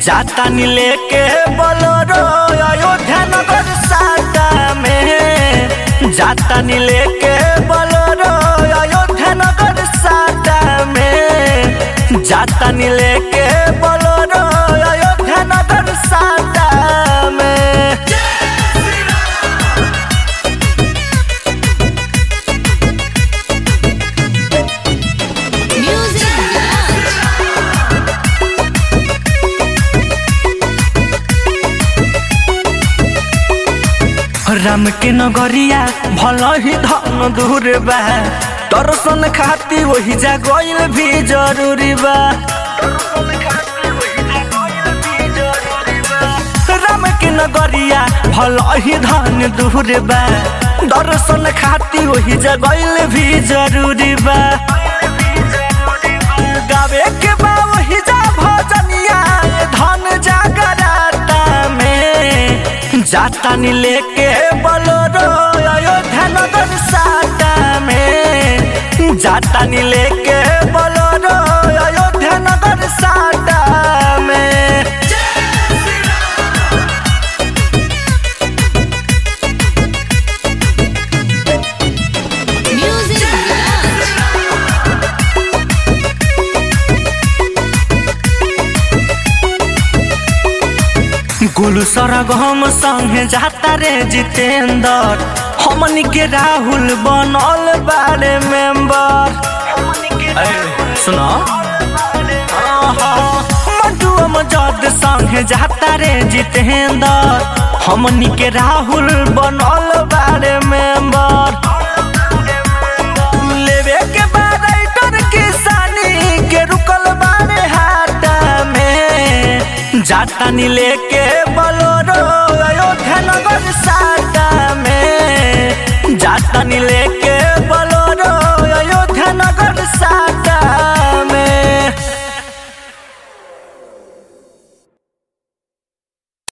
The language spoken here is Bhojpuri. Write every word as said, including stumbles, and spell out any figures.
जाता नी लेके बोलोरो अयोध्या नगर साटा में, जाता नी लेके बोलोरो अयोध्या नगर साटा में, जाता नी लेके बोलोरो अयोध्या नगर साटा में। राम के नगरिया भल ही धन दूर बा, दर्शन खाती वही जा गइल भी जरूरी बा। राम के नगरिया भल ही धन दूर बा, दर्शन खाती वही जा गइल भी जरूरी बा। गावे के बा वही जा भजनिया धन जागराता में, जाता नी लेके बोलोरो अयोध्या नगर साटा में, जाता नी लेके बोलोरो अयोध्या नगर साटा में। गुलू सरगम संगे जाता रे जितेंद्र, हमनी के राहुल बनल बारे मेंबर। सुनो मंटू मजद संगे जाता रे जितेंद्र, हमनी के राहुल बनल बारे मेंबर। लेवे के बाद राइटर किसानी के रुकल बारे हाटा में, जाता नी लेके